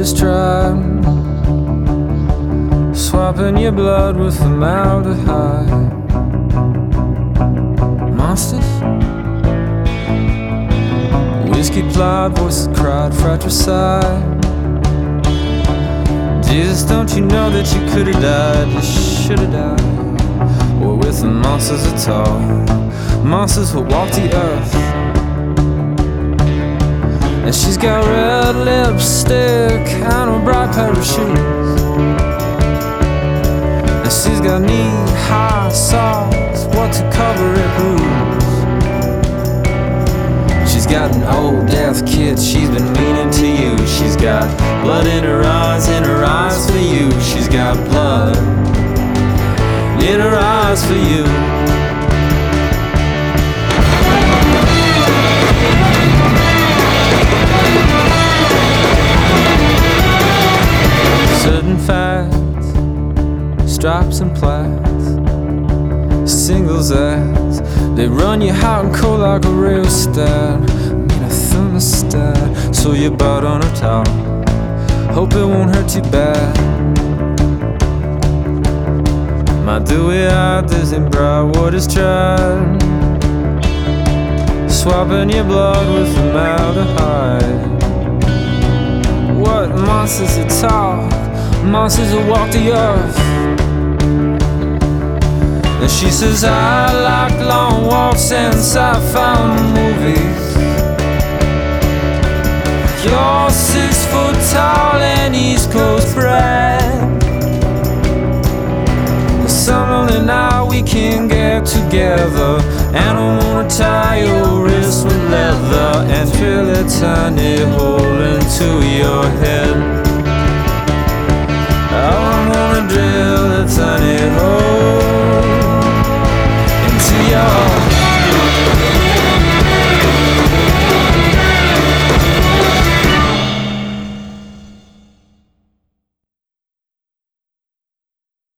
is tried, swapping your blood with formaldehyde. Monsters? Whiskey plied, voices cried, fratricide. Jesus, don't you know that you could have died? You should have died. Or with the monsters at all. Monsters will walk the earth. And she's got red lipstick and a bright pair of shoes. And she's got knee-high socks, what to cover it bruise. She's got an old death kid, she's been meaning to you. She's got blood in her eyes for you. She's got blood in her eyes for you. Certain facts, stripes and plaids, singles ads, they run you hot and cold like a rheostat. Need a thermostat, so you bite on her top. Hope it won't hurt too bad. My dewy-eyed Disney bride, what is tried, swapping your blood with formaldehyde. What monsters that talk, monsters that walk the earth. And she says I like long walks and sci-fi movies. You're 6 foot tall and East Coast bred. Some only night we can get together, and I wanna tie your wrist with leather and drill a tiny hole into your head. I wanna drill a tiny hole